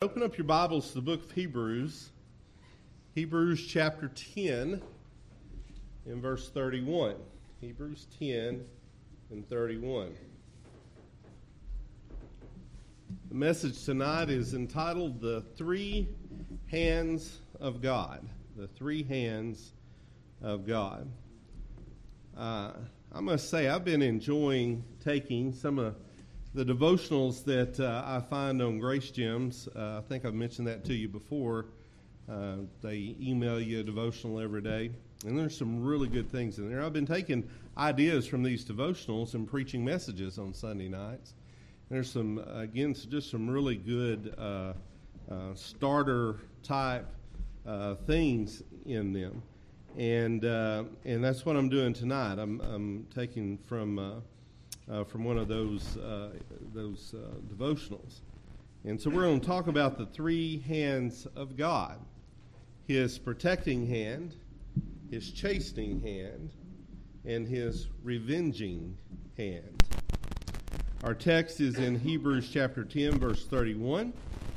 open up your Bibles to the book of Hebrews. Hebrews chapter 10 and verse 31. Hebrews 10 and 31. The message tonight is entitled The Three Hands of God. The Three Hands of God. I must say I've been enjoying taking some of the devotionals that I find on Grace Gems. I think I've mentioned that to you before. They email you a devotional every day, and there's some really good things in there. I've been taking ideas from these devotionals and preaching messages on Sunday nights. There's some, again, just some really good starter type things in them, and that's what I'm doing tonight. I'm taking from one of those devotionals. And so we're going to talk about the three hands of God: His protecting hand, His chastening hand, and His revenging hand. Our text is in Hebrews chapter 10, verse 31.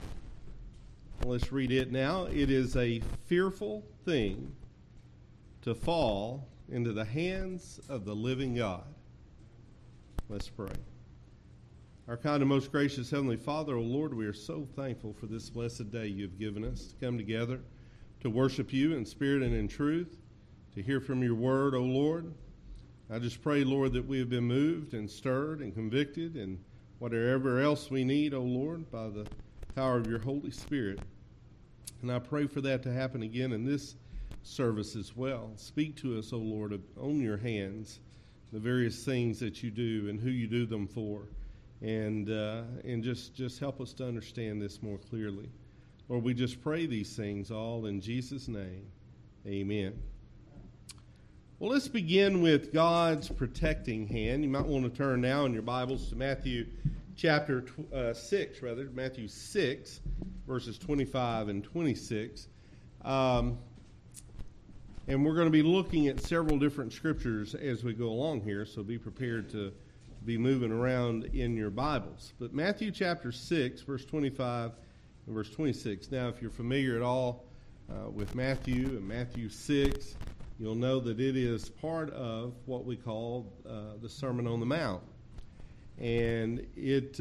Let's read it now. It is a fearful thing to fall into the hands of the living God. Let's pray. Our kind and most gracious Heavenly Father, O Lord, we are so thankful for this blessed day you've given us to come together to worship you in spirit and in truth, to hear from your word, O Lord. I just pray, Lord, that we have been moved and stirred and convicted and whatever else we need, O Lord, by the power of your Holy Spirit. And I pray for that to happen again in this service as well. Speak to us, O Lord, on your hands, the various things that you do and who you do them for, and just help us to understand this more clearly. Lord, we just pray these things all in Jesus' name. Amen. Well, let's begin with God's protecting hand. You might want to turn now in your Bibles to Matthew chapter 6, Matthew 6, verses 25 and 26. And we're going to be looking at several different scriptures as we go along here, so be prepared to be moving around in your Bibles. But Matthew chapter 6, verse 25 and verse 26. Now, if you're familiar at all with Matthew and Matthew 6, you'll know that it is part of what we call the Sermon on the Mount. And it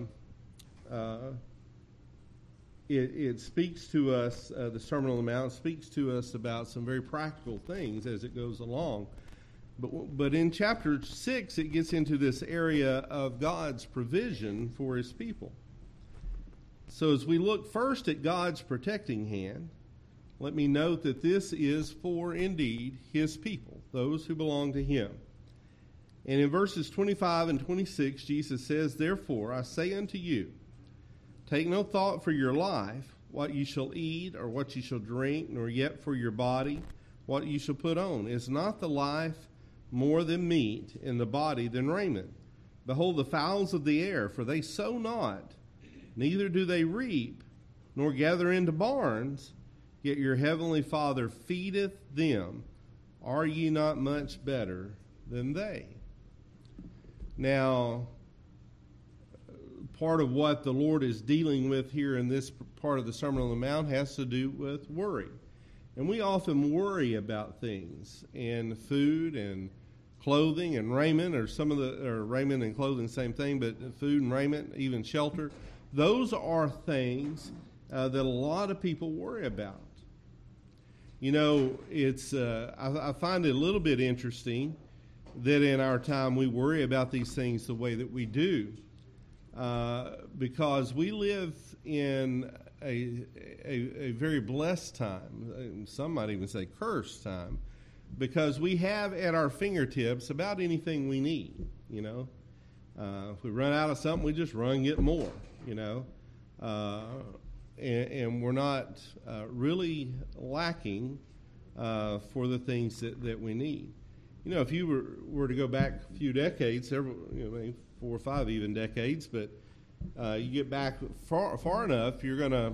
speaks to us, the Sermon on the Mount speaks to us about some very practical things as it goes along. But in chapter 6, it gets into this area of God's provision for his people. So as we look first at God's protecting hand, let me note that this is for, indeed, his people, those who belong to him. And in verses 25 and 26, Jesus says, "Therefore I say unto you, take no thought for your life, what you shall eat or what you shall drink, nor yet for your body, what you shall put on. Is not the life more than meat, and the body than raiment? Behold the fowls of the air, for they sow not, neither do they reap, nor gather into barns, yet your heavenly Father feedeth them. Are ye not much better than they?" Now, part of what the Lord is dealing with here in this part of the Sermon on the Mount has to do with worry. And we often worry about things, and food and clothing and raiment, or raiment and clothing, same thing, but food and raiment, even shelter. Those are things that a lot of people worry about. You know, it's I find it a little bit interesting that in our time we worry about these things the way that we do, because we live in a very blessed time. Some might even say cursed time, because we have at our fingertips about anything we need. You know, if we run out of something, we just run and get more. You know, and we're not really lacking for the things that we need. You know, if you were to go back a few decades, several, maybe 4 or 5 even decades, but you get back far enough,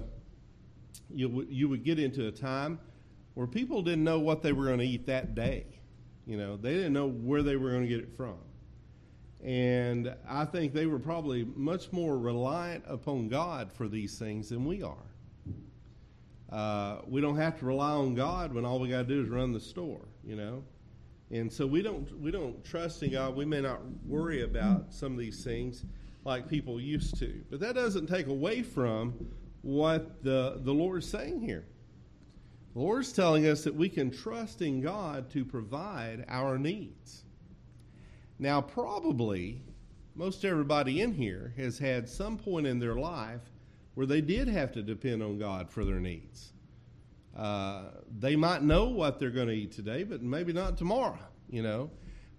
you would get into a time where people didn't know what they were going to eat that day. You know, they didn't know where they were going to get it from. And I think they were probably much more reliant upon God for these things than we are. We don't have to rely on God when all we got to do is run the store, you know. And so we don't trust in God. We may not worry about some of these things like people used to. But that doesn't take away from what the Lord's saying here. The Lord's telling us that we can trust in God to provide our needs. Now, probably most everybody in here has had some point in their life where they did have to depend on God for their needs. They might know what they're going to eat today, but maybe not tomorrow, you know.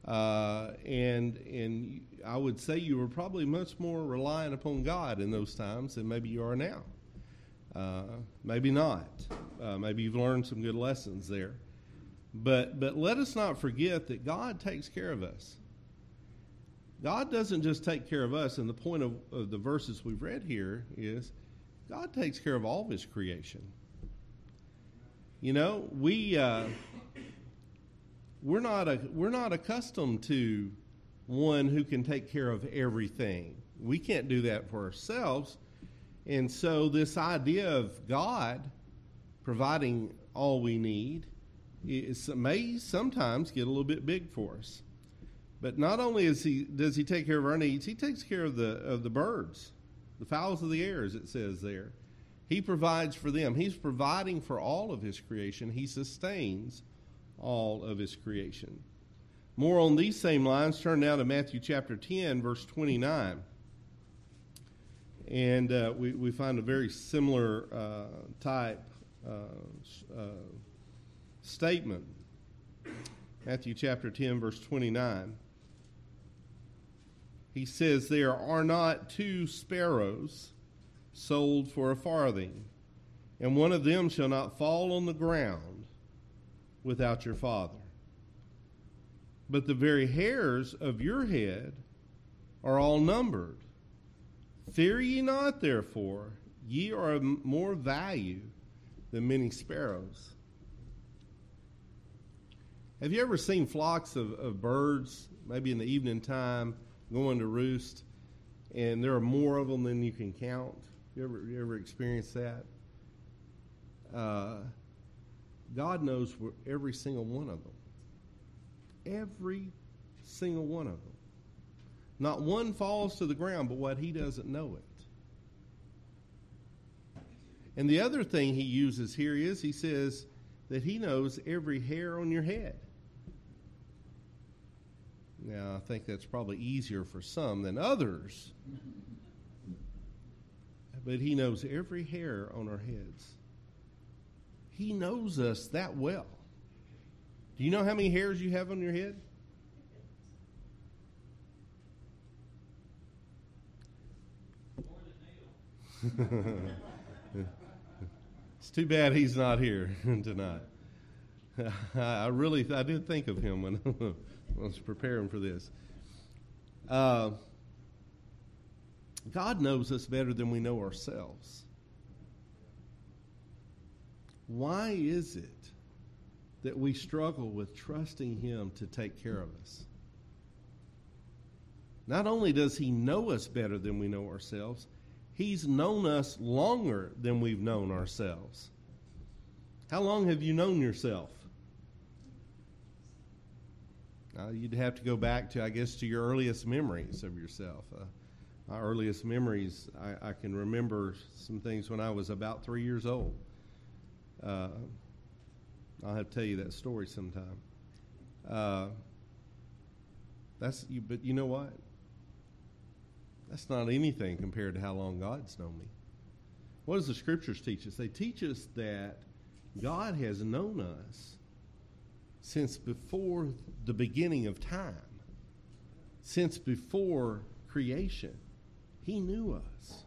And I would say you were probably much more reliant upon God in those times than maybe you are now. Maybe not. Maybe you've learned some good lessons there. But let us not forget that God takes care of us. God doesn't just take care of us, and the point of the verses we've read here is God takes care of all of his creation. You know, we're not accustomed to one who can take care of everything. We can't do that for ourselves. And so this idea of God providing all we need may sometimes get a little bit big for us. But not only does he take care of our needs, he takes care of the birds, the fowls of the air, as it says there. He provides for them. He's providing for all of his creation. He sustains all of his creation. More on these same lines, turn now to Matthew chapter 10, verse 29. And we find a very similar type statement. Matthew chapter 10, verse 29. He says, "There are not 2 sparrows sold for a farthing, and one of them shall not fall on the ground without your Father. But the very hairs of your head are all numbered. Fear ye not, therefore, ye are of more value than many sparrows." Have you ever seen flocks of birds, maybe in the evening time, going to roost, and there are more of them than you can count? You ever experienced that? God knows every single one of them. Every single one of them. Not one falls to the ground, but what he doesn't know it. And the other thing he uses here is he says that he knows every hair on your head. Now, I think that's probably easier for some than others. But he knows every hair on our heads. He knows us that well. Do you know how many hairs you have on your head? It's too bad he's not here tonight. I did think of him when I was preparing for this. God knows us better than we know ourselves. Why is it that we struggle with trusting him to take care of us? Not only does he know us better than we know ourselves, he's known us longer than we've known ourselves. How long have you known yourself? You'd have to go back to, I guess, to your earliest memories of yourself. My earliest memories, I can remember some things when I was about 3 years old. I'll have to tell you that story sometime. But you know what? That's not anything compared to how long God's known me. What does the Scriptures teach us? They teach us that God has known us since before the beginning of time, since before creation. He knew us.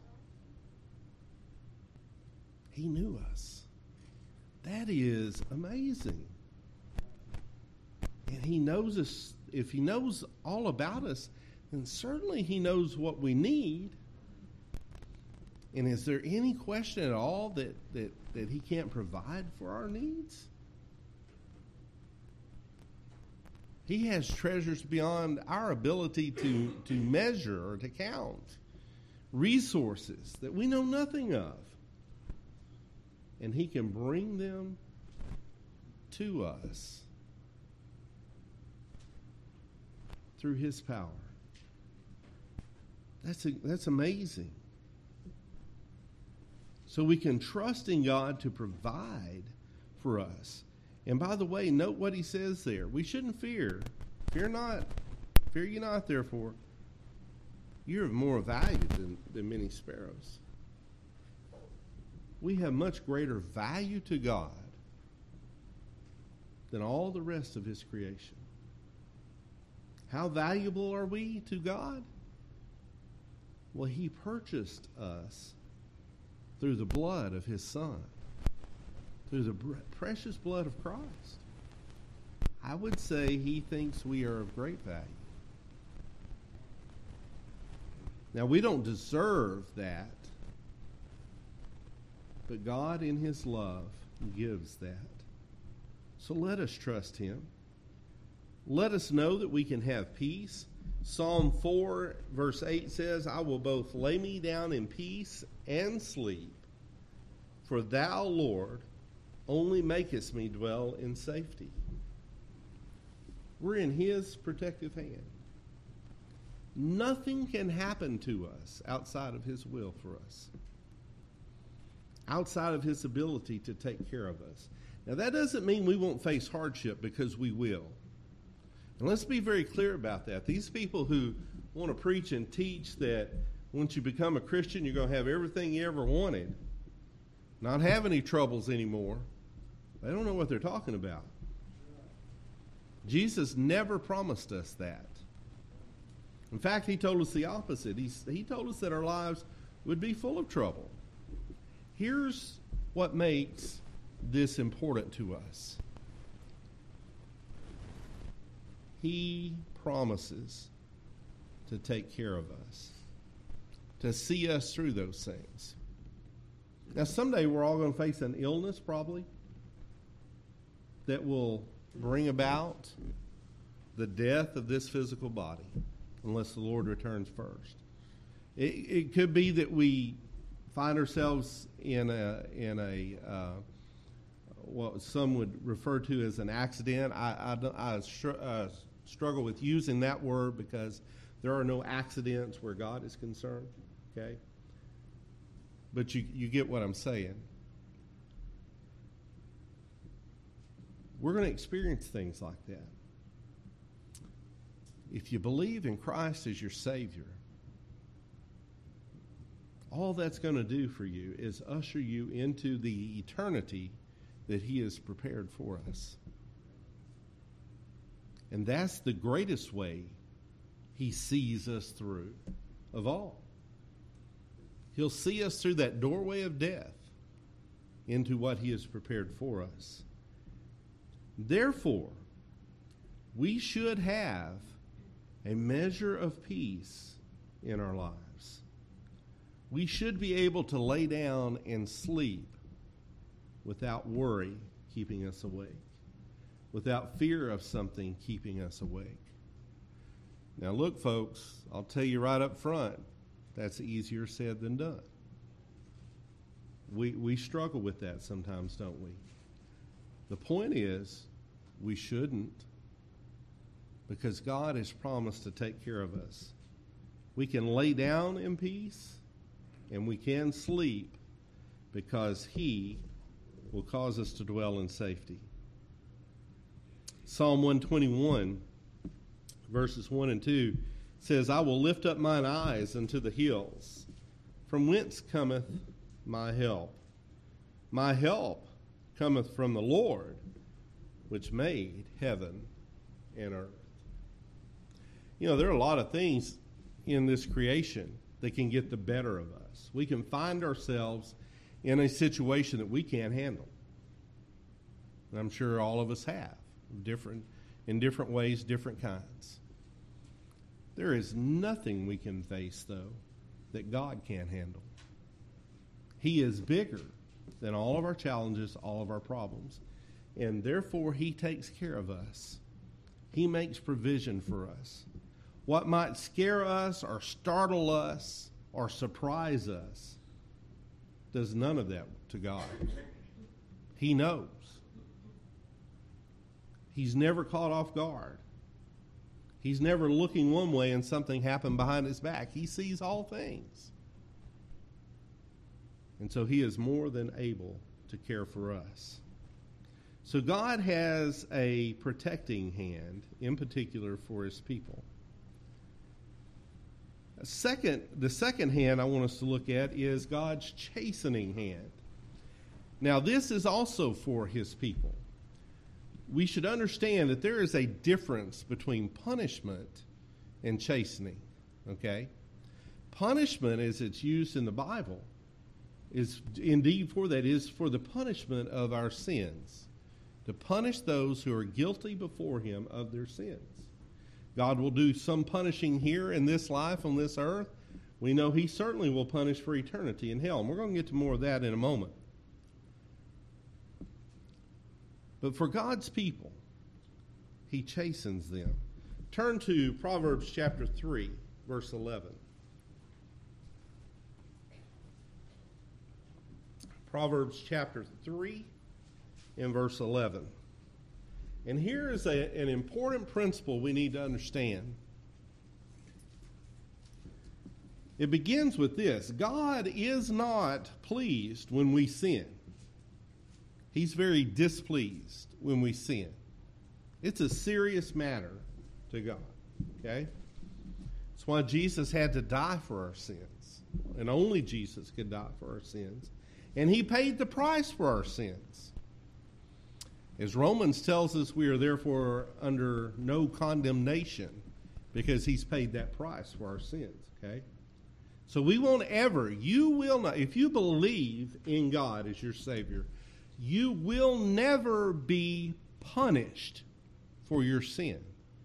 He knew us. That is amazing. And he knows us. If he knows all about us, then certainly he knows what we need. And is there any question at all that he can't provide for our needs? He has treasures beyond our ability to measure or to count. Resources that we know nothing of. And he can bring them to us through his power. That's amazing. So we can trust in God to provide for us. And by the way, note what he says there. We shouldn't fear. Fear not. Fear ye not, therefore. You're of more value than many sparrows. We have much greater value to God than all the rest of his creation. How valuable are we to God? Well, he purchased us through the blood of his Son, through the precious blood of Christ. I would say he thinks we are of great value. Now, we don't deserve that, but God in his love gives that. So let us trust him. Let us know that we can have peace. Psalm 4 verse 8 says, I will both lay me down in peace and sleep, for thou, Lord, only makest me dwell in safety. We're in his protective hand. Nothing can happen to us outside of his will for us, outside of his ability to take care of us. Now, that doesn't mean we won't face hardship, because we will. And let's be very clear about that. These people who want to preach and teach that once you become a Christian, you're going to have everything you ever wanted, not have any troubles anymore, they don't know what they're talking about. Jesus never promised us that. In fact, he told us the opposite. He told us that our lives would be full of trouble. Here's what makes this important to us. He promises to take care of us, to see us through those things. Now, someday we're all going to face an illness, probably, that will bring about the death of this physical body, unless the Lord returns first. It could be that we find ourselves in what some would refer to as an accident. I struggle with using that word, because there are no accidents where God is concerned. Okay, but you get what I'm saying. We're going to experience things like that. If you believe in Christ as your Savior, all that's going to do for you is usher you into the eternity that he has prepared for us. And that's the greatest way he sees us through of all. He'll see us through that doorway of death into what he has prepared for us. Therefore, we should have a measure of peace in our lives. We should be able to lay down and sleep without worry keeping us awake, without fear of something keeping us awake. Now look, folks, I'll tell you right up front, that's easier said than done. We struggle with that sometimes, don't we? The point is, we shouldn't, because God has promised to take care of us. We can lay down in peace, and we can sleep, because he will cause us to dwell in safety. Psalm 121, verses 1 and 2 says, I will lift up mine eyes unto the hills. From whence cometh my help? My help cometh from the Lord, which made heaven and earth. You know, there are a lot of things in this creation that can get the better of us. We can find ourselves in a situation that we can't handle. And I'm sure all of us have, in different ways, different kinds. There is nothing we can face, though, that God can't handle. He is bigger than all of our challenges, all of our problems. And therefore, he takes care of us. He makes provision for us. What might scare us or startle us or surprise us does none of that to God. He knows. He's never caught off guard. He's never looking one way and something happened behind his back. He sees all things. And so he is more than able to care for us. So God has a protecting hand, in particular for his people. The second hand I want us to look at is God's chastening hand. Now, this is also for his people. We should understand that there is a difference between punishment and chastening, okay? Punishment, as it's used in the Bible, is indeed for the punishment of our sins, to punish those who are guilty before him of their sins. God will do some punishing here in this life on this earth. We know he certainly will punish for eternity in hell, and we're going to get to more of that in a moment. But for God's people, he chastens them. Turn to Proverbs chapter 3, verse 11. Proverbs chapter 3 and verse 11. And here is an important principle we need to understand. It begins with this: God is not pleased when we sin. He's very displeased when we sin. It's a serious matter to God, okay? That's why Jesus had to die for our sins, and only Jesus could die for our sins. And he paid the price for our sins. As Romans tells us, we are therefore under no condemnation because he's paid that price for our sins, okay? So we won't ever, you will not, if you believe in God as your Savior, you will never be punished for your sin.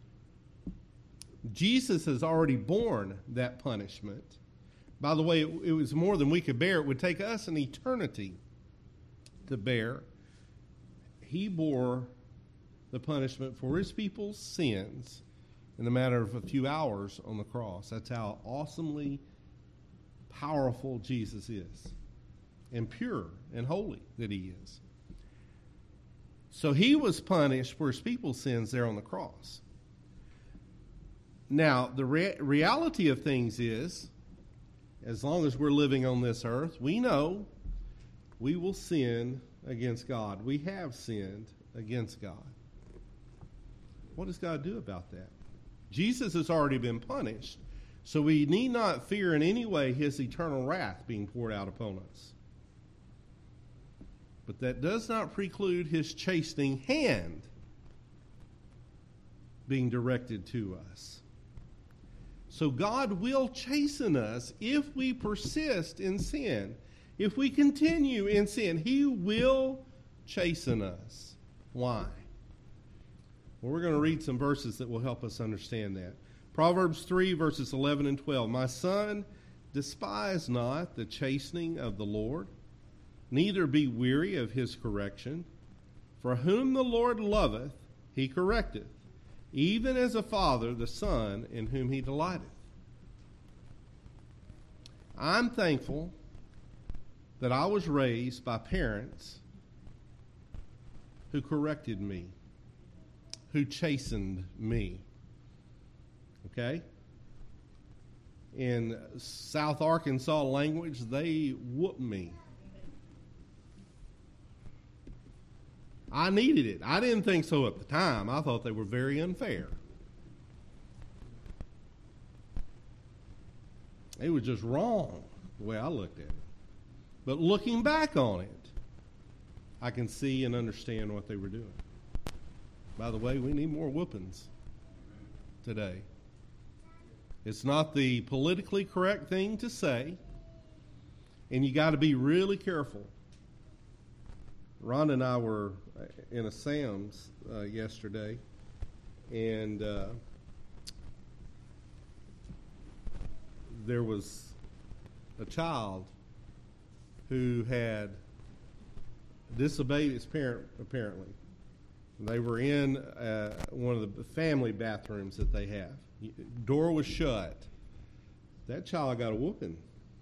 Jesus has already borne that punishment. By the way, it was more than we could bear. It would take us an eternity to bear. He bore the punishment for his people's sins in the matter of a few hours on the cross. That's how awesomely powerful Jesus is, and pure and holy that he is. So he was punished for his people's sins there on the cross. Now, the reality of things is, as long as we're living on this earth, we know we will sin against God. We have sinned against God. What does God do about that? Jesus has already been punished, so we need not fear in any way his eternal wrath being poured out upon us. But that does not preclude his chastening hand being directed to us. So God will chasten us if we persist in sin. If we continue in sin, he will chasten us. Why? Well, we're going to read some verses that will help us understand that. Proverbs 3, verses 11 and 12. My son, despise not the chastening of the Lord, neither be weary of his correction. For whom the Lord loveth, he correcteth, even as a father the son in whom he delighteth. I'm thankful that I was raised by parents who corrected me, who chastened me. Okay? In South Arkansas language, they whooped me. I needed it. I didn't think so at the time. I thought they were very unfair. It was just wrong the way I looked at it. But looking back on it, I can see and understand what they were doing. By the way, we need more whoopings today. It's not the politically correct thing to say, and you got to be really careful. Ron and I were in a Sam's yesterday, and there was a child who had disobeyed his parent, apparently, They were in one of the family bathrooms that they have. Door was shut. That child got a whooping.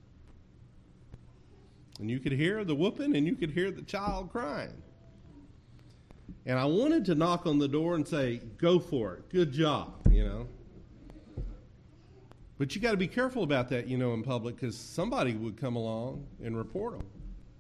And you could hear the whooping and you could hear the child crying. And I wanted to knock on the door and say, go for it. Good job, But you got to be careful about that, in public, because somebody would come along and report them.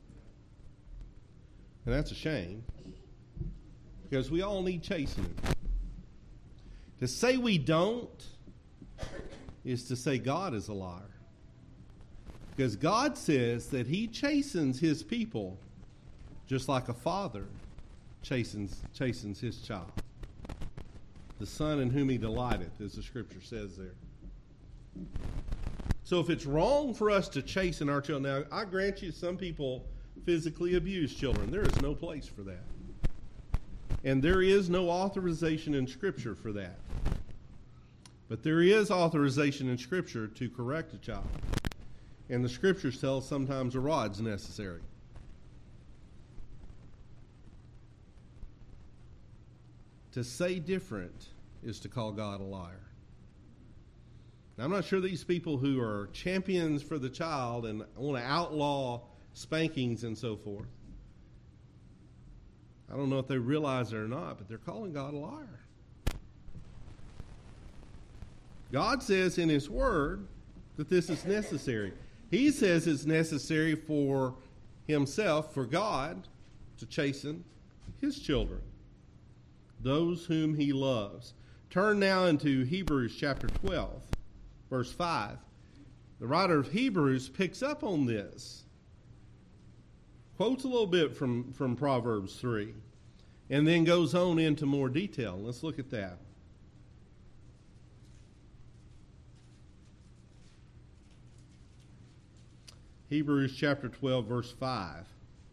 And that's a shame, because we all need chastening. To say we don't is to say God is a liar. Because God says that he chastens his people just like a father chastens his child. The son in whom he delighteth, as the scripture says there. So if it's wrong for us to chasten our children, now I grant you some people physically abuse children. There is no place for that. And there is no authorization in Scripture for that. But there is authorization in Scripture to correct a child. And the Scriptures tell us sometimes a rod's necessary. To say different is to call God a liar. Now, I'm not sure these people who are champions for the child and want to outlaw spankings and so forth, I don't know if they realize it or not, but they're calling God a liar. God says in his word that this is necessary. He says it's necessary for himself, for God, to chasten his children, those whom he loves. Turn now into Hebrews chapter 12, verse 5. The writer of Hebrews picks up on this. Quotes a little bit from Proverbs 3, and then goes on into more detail. Let's look at that. Hebrews chapter 12, verse 5.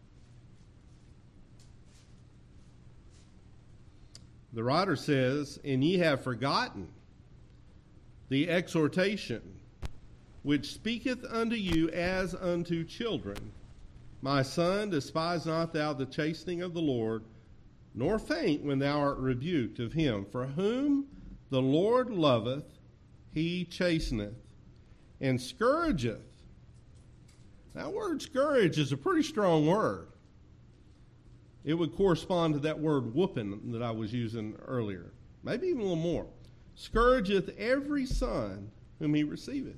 The writer says, "And ye have forgotten the exhortation which speaketh unto you as unto children. My son, despise not thou the chastening of the Lord, nor faint when thou art rebuked of him. For whom the Lord loveth, he chasteneth, and scourgeth." That word scourge is a pretty strong word. It would correspond to that word whooping that I was using earlier. Maybe even a little more. "Scourgeth every son whom he receiveth.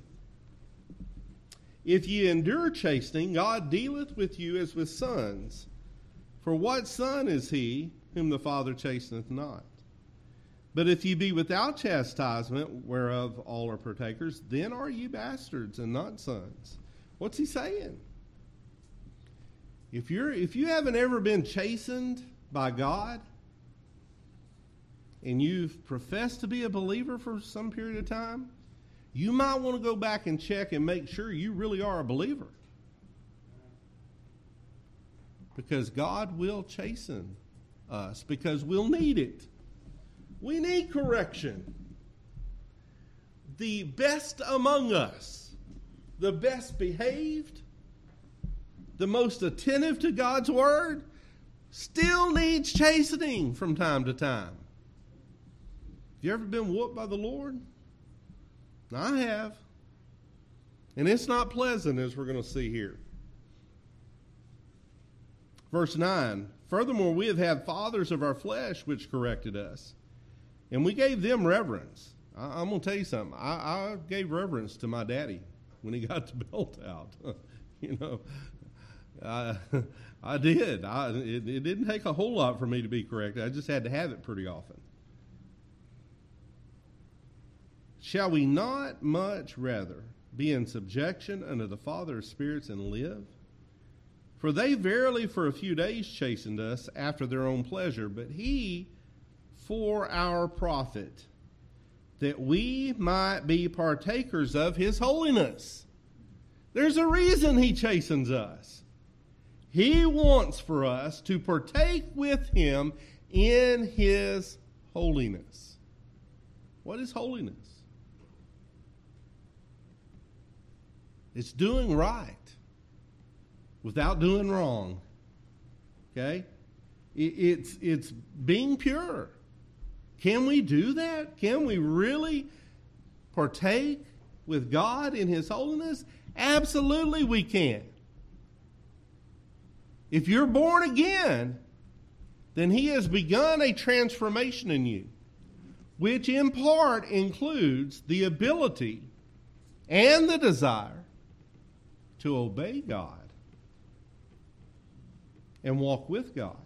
If ye endure chastening, God dealeth with you as with sons. For what son is he whom the Father chasteneth not? But if ye be without chastisement, whereof all are partakers, then are ye bastards and not sons." What's he saying? If you haven't ever been chastened by God, and you've professed to be a believer for some period of time, you might want to go back and check and make sure you really are a believer. Because God will chasten us, because we'll need it. We need correction. The best among us, the best behaved, the most attentive to God's word, still needs chastening from time to time. Have you ever been whooped by the Lord? I have. And it's not pleasant, as we're going to see here. Verse 9, "Furthermore, we have had fathers of our flesh which corrected us, and we gave them reverence." I'm going to tell you something. I gave reverence to my daddy when he got the belt out. I did. It didn't take a whole lot for me to be corrected. I just had to have it pretty often. "Shall we not much rather be in subjection unto the Father of spirits and live? For they verily for a few days chastened us after their own pleasure, but he for our profit, that we might be partakers of his holiness." There's a reason he chastens us. He wants for us to partake with him in his holiness. What is holiness? It's doing right without doing wrong. Okay? It's being pure. Can we do that? Can we really partake with God in His holiness? Absolutely we can. If you're born again, then He has begun a transformation in you, which in part includes the ability and the desire to obey God and walk with God.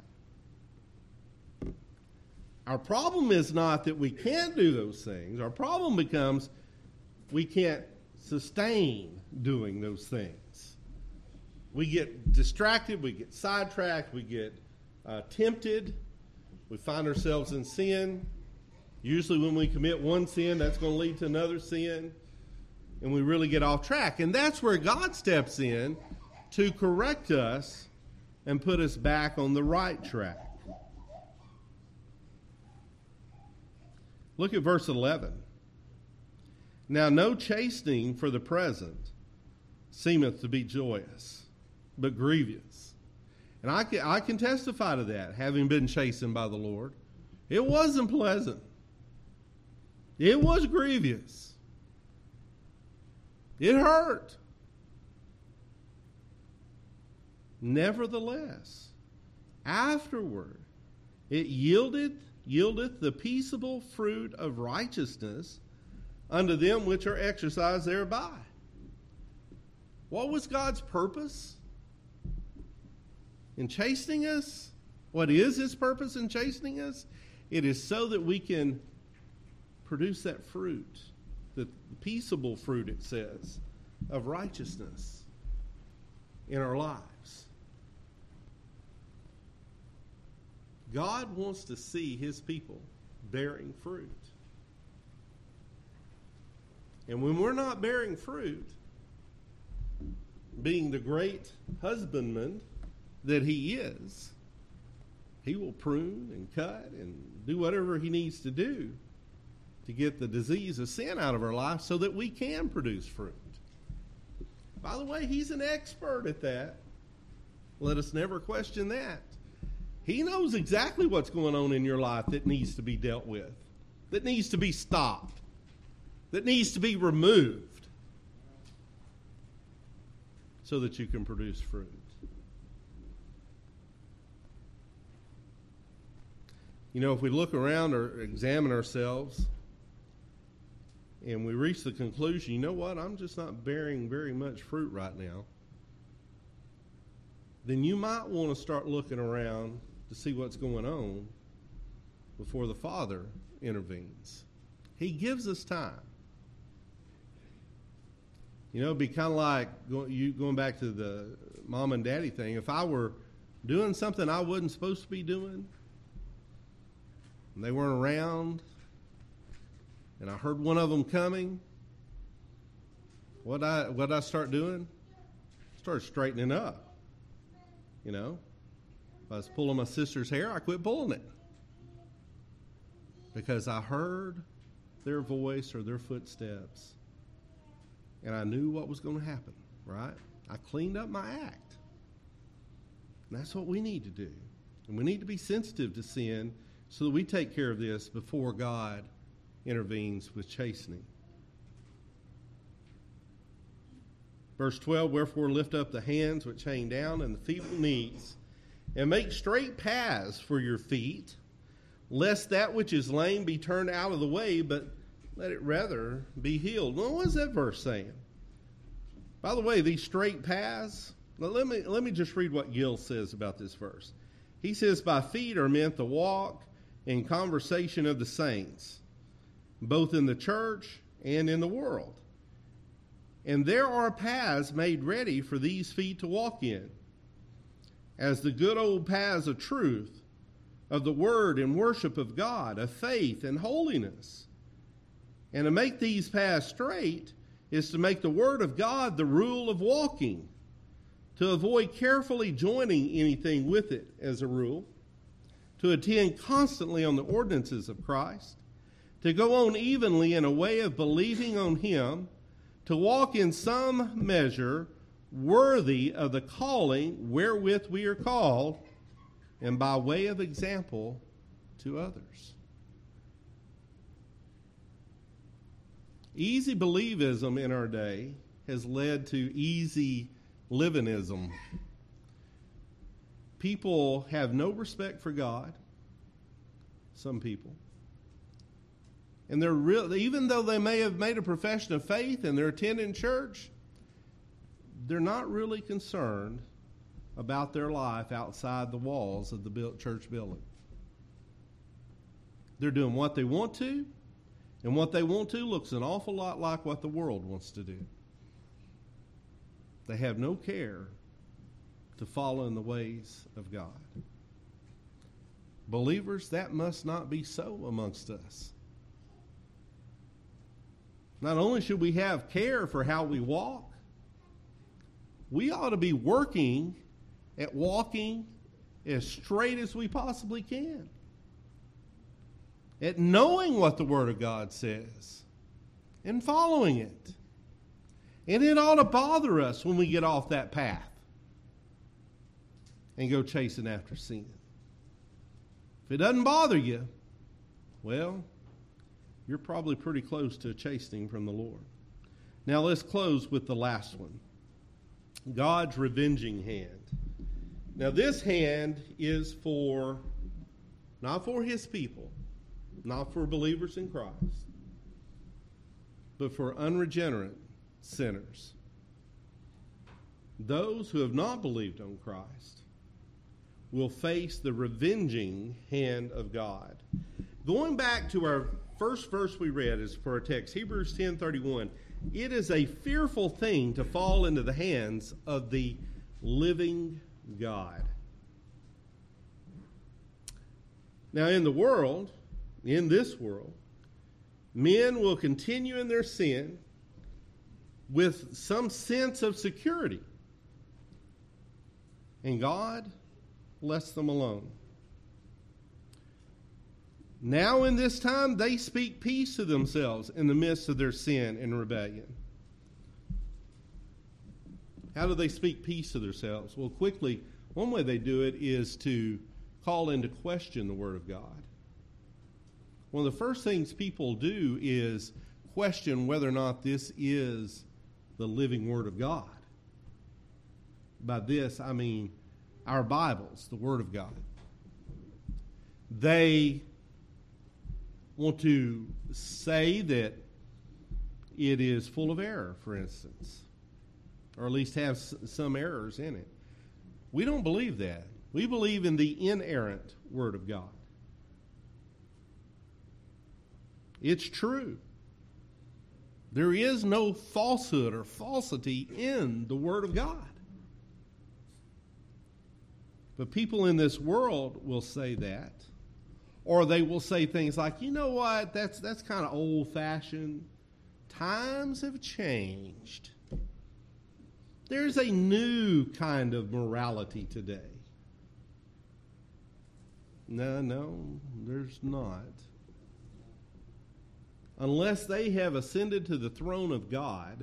Our problem is not that we can't do those things. Our problem becomes we can't sustain doing those things. We get distracted, we get sidetracked, we get tempted, we find ourselves in sin. Usually when we commit one sin, that's going to lead to another sin, and we really get off track. And that's where God steps in to correct us and put us back on the right track. Look at verse 11. Now no chastening for the present seemeth to be joyous, but grievous. And I can testify to that, having been chastened by the Lord. It wasn't pleasant. It was grievous. It hurt. Nevertheless, afterward, it yieldeth the peaceable fruit of righteousness unto them which are exercised thereby. What was God's purpose in chastening us? What is His purpose in chastening us? It is so that we can produce that fruit, the peaceable fruit, it says, of righteousness in our lives. God wants to see His people bearing fruit. And when we're not bearing fruit, being the great husbandman that He is, He will prune and cut and do whatever He needs to do to get the disease of sin out of our life so that we can produce fruit. By the way, He's an expert at that. Let us never question that. He knows exactly what's going on in your life that needs to be dealt with, that needs to be stopped, that needs to be removed so that you can produce fruit. You know, if we look around or examine ourselves and we reach the conclusion, you know what, I'm just not bearing very much fruit right now, then you might want to start looking around to see what's going on before the Father intervenes. He gives us time. You know, it'd be kind of like going back to the mom and daddy thing. If I were doing something I wasn't supposed to be doing, and they weren't around, and I heard one of them coming, what'd I start doing? I started straightening up, you know. If I was pulling my sister's hair, I quit pulling it. Because I heard their voice or their footsteps. And I knew what was going to happen, right? I cleaned up my act. And that's what we need to do. And we need to be sensitive to sin so that we take care of this before God intervenes with chastening. Verse 12, wherefore lift up the hands which hang down and the feeble knees, and make straight paths for your feet, lest that which is lame be turned out of the way, but let it rather be healed. Well, what is that verse saying? By the way, these straight paths, let me just read what Gill says about this verse. He says, by feet are meant the walk and conversation of the saints, both in the church and in the world. And there are paths made ready for these feet to walk in, as the good old paths of truth, of the word and worship of God, of faith and holiness. And to make these paths straight is to make the word of God the rule of walking, to avoid carefully joining anything with it as a rule, to attend constantly on the ordinances of Christ, to go on evenly in a way of believing on Him, to walk in some measure worthy of the calling wherewith we are called, and by way of example to others. Easy believism in our day has led to easy livingism. People have no respect for God, some people. And they're even though they may have made a profession of faith and they're attending church, they're not really concerned about their life outside the walls of the church building. They're doing what they want to, and what they want to looks an awful lot like what the world wants to do. They have no care to follow in the ways of God. Believers, that must not be so amongst us. Not only should we have care for how we walk, we ought to be working at walking as straight as we possibly can. At knowing what the Word of God says and following it. And it ought to bother us when we get off that path and go chasing after sin. If it doesn't bother you, well, you're probably pretty close to a chastening from the Lord. Now let's close with the last one. God's revenging hand. Now this hand is not for his people, not for believers in Christ, but for unregenerate sinners. Those who have not believed on Christ will face the revenging hand of God. Going back to our first verse we read is for our text, Hebrews 10:31. It is a fearful thing to fall into the hands of the living God. Now in this world, men will continue in their sin with some sense of security. And God lets them alone. Now in this time, they speak peace to themselves in the midst of their sin and rebellion. How do they speak peace to themselves? Well, quickly, one way they do it is to call into question the Word of God. One of the first things people do is question whether or not this is the living Word of God. By this, I mean our Bibles, the Word of God. They want to say that it is full of error, for instance, or at least have some errors in it. We don't believe that. We believe in the inerrant Word of God. It's true. There is no falsehood or falsity in the Word of God. But people in this world will say that. Or they will say things like, you know what, that's kind of old-fashioned. Times have changed. There's a new kind of morality today. No, there's not. Unless they have ascended to the throne of God,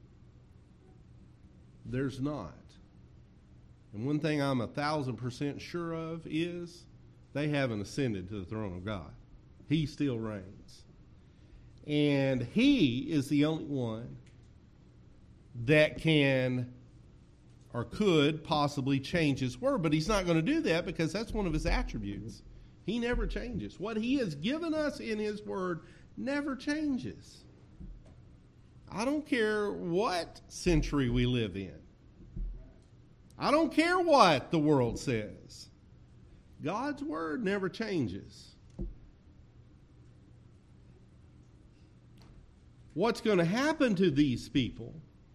there's not. And one thing I'm 1,000% sure of is they haven't ascended to the throne of God. He still reigns. And He is the only one that can or could possibly change His Word. But He's not going to do that because that's one of His attributes. He never changes. What He has given us in His Word never changes. I don't care what century we live in. I don't care what the world says. God's Word never changes. What's going to happen to these people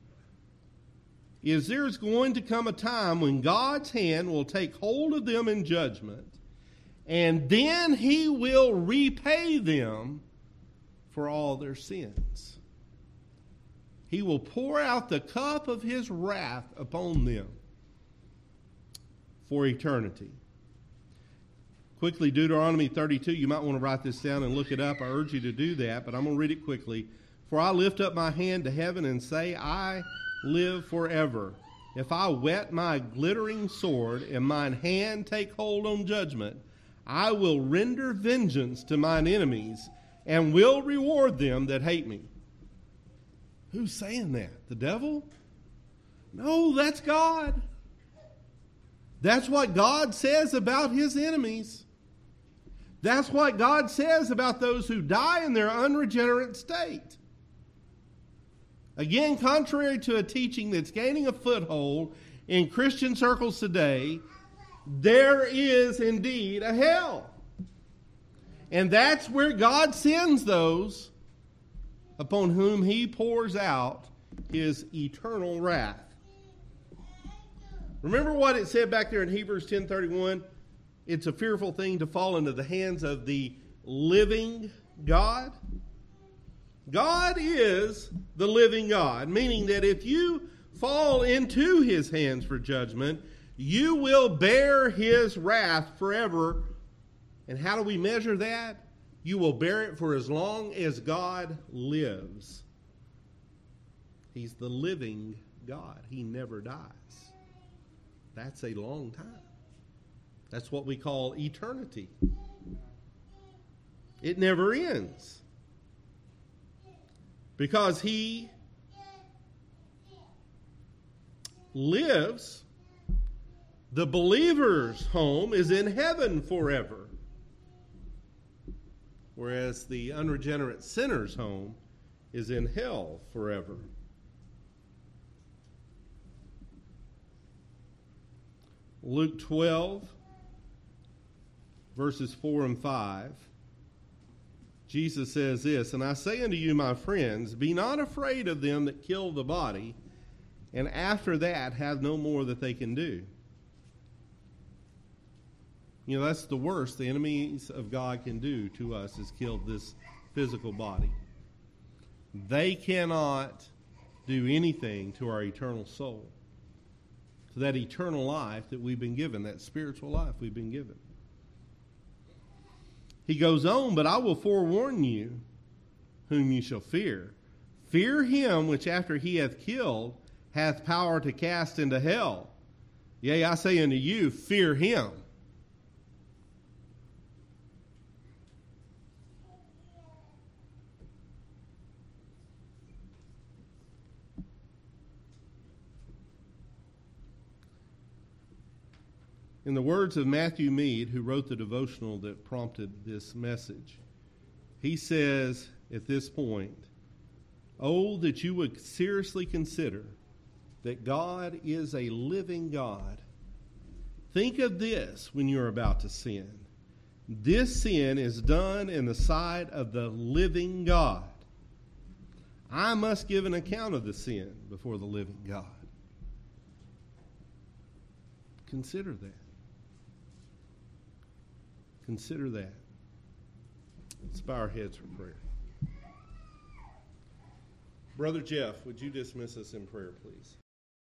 is there's going to come a time when God's hand will take hold of them in judgment, and then He will repay them for all their sins. He will pour out the cup of His wrath upon them for eternity. Quickly, Deuteronomy 32, you might want to write this down and look it up. I urge you to do that, but I'm going to read it quickly. For I lift up my hand to heaven and say, I live forever. if I whet my glittering sword and mine hand take hold on judgment, I will render vengeance to mine enemies and will reward them that hate me. Who's saying that? The devil? No, that's God. That's what God says about his enemies. That's what God says about those who die in their unregenerate state. Again, contrary to a teaching that's gaining a foothold in Christian circles today, there is indeed a hell. And that's where God sends those upon whom he pours out his eternal wrath. Remember what it said back there in Hebrews 10:31? It's a fearful thing to fall into the hands of the living God. God is the living God, meaning that if you fall into his hands for judgment, you will bear his wrath forever. And how do we measure that? You will bear it for as long as God lives. He's the living God. He never dies. That's a long time. That's what we call eternity. It never ends. Because he lives, the believer's home is in heaven forever. Whereas the unregenerate sinner's home is in hell forever. Luke 12, verses 4 and 5. Jesus says this, "And I say unto you, my friends, be not afraid of them that kill the body, and after that have no more that they can do." You know, that's the worst the enemies of God can do to us, is kill this physical body. They cannot do anything to our eternal soul, to that eternal life that we've been given, that spiritual life we've been given. He goes on, "But I will forewarn you whom you shall fear. Fear him which after he hath killed hath power to cast into hell. Yea, I say unto you, fear him." In the words of Matthew Mead, who wrote the devotional that prompted this message, he says at this point, "Oh, that you would seriously consider that God is a living God. Think of this when you're about to sin. This sin is done in the sight of the living God. I must give an account of the sin before the living God." Consider that. Consider that. Let's bow our heads for prayer. Brother Jeff, would you dismiss us in prayer, please?